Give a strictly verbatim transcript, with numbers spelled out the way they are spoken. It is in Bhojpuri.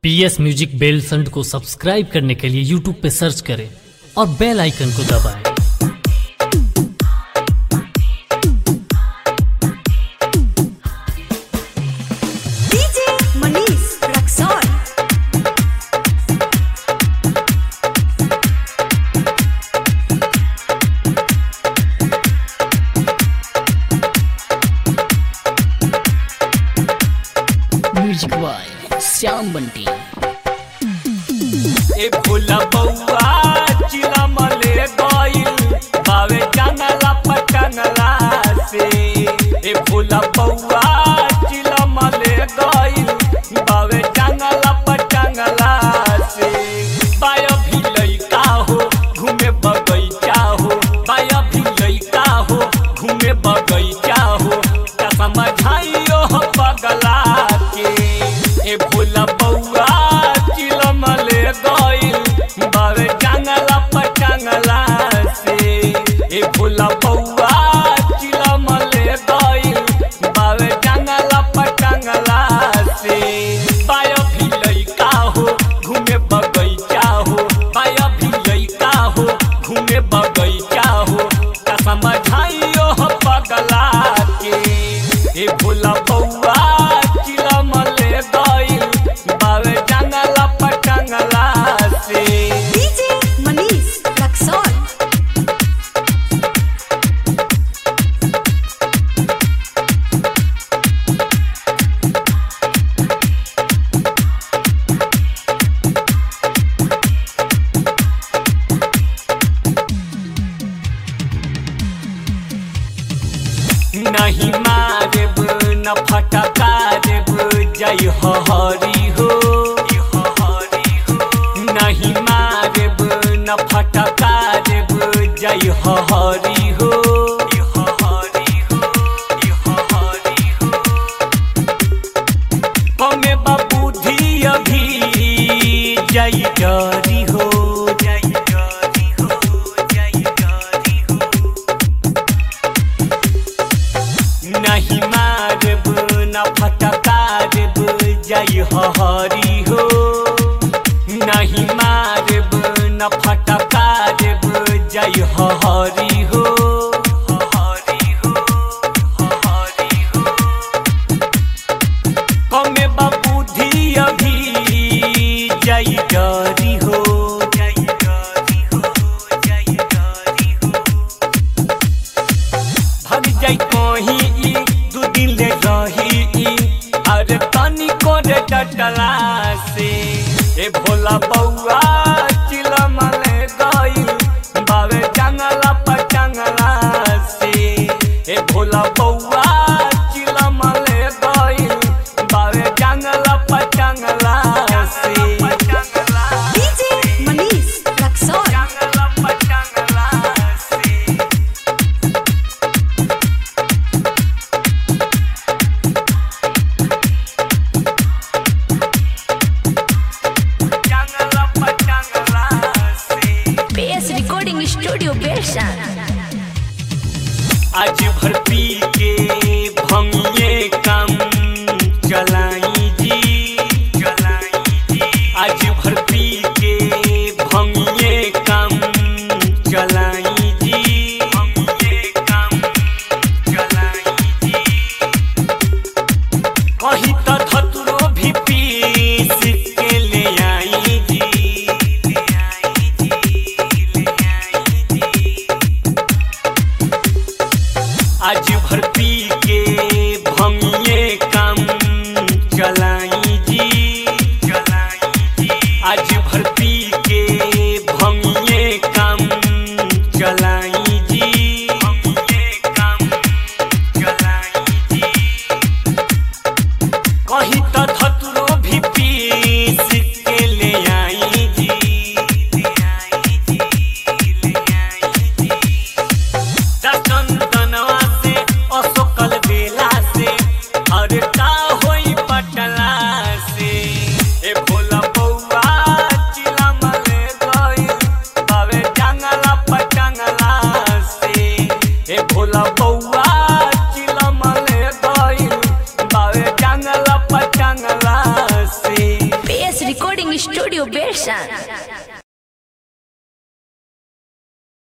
पी एस म्यूजिक बेलसंड को सब्सक्राइब करने के लिए यूट्यूब पे सर्च करें और बेल आइकन को दबाएं। DJ Manish Raxaul. Music by Shyam Bunty. ए भोला बउआ चिला मले गइल बावे जंगला पटंगला से। ए भोला बउआ चिला मले गइल बावे जंगला पटंगला से। बाया भी लइका हो घूमे बगैचा हो, बाया भी लइका हो घूमे बगैचा हो, का समझाइयो हो पगला के। ए भोला बउआ चिला मले गइल बावे जंगला पटंगला से। ए भोला बउआ चिला मले गइल बावे जंगला पटंगला से। बाया भी लइका हो घूमे बगैचा हो, बाया भी लइका हो घूमे बगैचा हो, का समझाइयो हो पगला के। ए भोला बउआ चिला मले गइल बावे जंगला पटंगला से। डीजे मनीष रक्सौल। नहीं मारेब न फटका देब जय हो हरि हो। नहीं मारेब न फटका देब जय हो हरि हो। कमे बुद्धि अभी जय डरी हो, जय डरी हो, जय डरी हो। नहीं मारेब न फटका देब जय हो हरि हो। नहीं मारेब न फटका देब जय हो हरि हो। हरि हो, हरि हो। कमे बुद्धि अभी जय डरी हो, जय डरी हो, जय डरी हो। भाग जाई कहीं ई दू दिन ले रही, अरे तनी को रे डटला से। ए भोला बउआ चिला मले गइल बावे जंगला पटंगला से। ए भोला बउआ चिला मले गइल बावे जंगला पटंगला से। डीजे मनीष रक्सौल। जंगला पटंगला से। जंगला पटंगला से। P S recording studio Belsand. आज भर पी के भंगिए काम चलाई जी, चलाई जी। आज भर पी के भंगिए काम चलाई जी, भंगिए काम चलाई जी। कहीं तो धतुरो भी पीस के ले आई जी, ले आई जी, ले आई जी। आज भर पी के भंगिए काम चलाई जी, चलाई जी। आज भर पी के भंगिए काम चलाई जी, भंगिए काम चलाई जी। कहीं तो धतुरो भी पीस के ले आई जी, ले आई जी, ले आई जी। चंदनवा से अशोकल बेला से, अरे का होई पटला से। ए भोला बउआ चिला रिकॉर्डिंग स्टूडियो बेरसा।